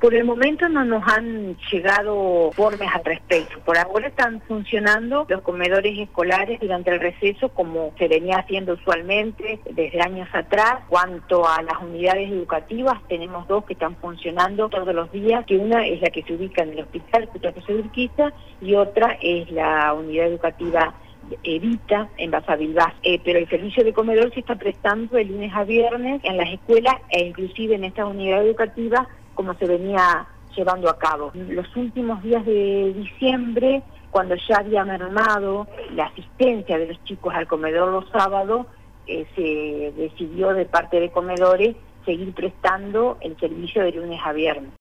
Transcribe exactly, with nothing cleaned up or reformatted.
Por el momento no nos han llegado informes al respecto. Por ahora están funcionando los comedores escolares durante el receso como se venía haciendo usualmente desde años atrás. Cuanto a las unidades educativas, tenemos dos que están funcionando todos los días, que una es la que se ubica en el hospital José Urquiza y otra es la unidad educativa Evita en Basavilbaso, eh, pero el servicio de comedor se está prestando de lunes a viernes en las escuelas e inclusive en esta unidad educativa como se venía llevando a cabo. Los últimos días de diciembre, cuando ya había mermado la asistencia de los chicos al comedor los sábados, eh, se decidió de parte de comedores seguir prestando el servicio de lunes a viernes.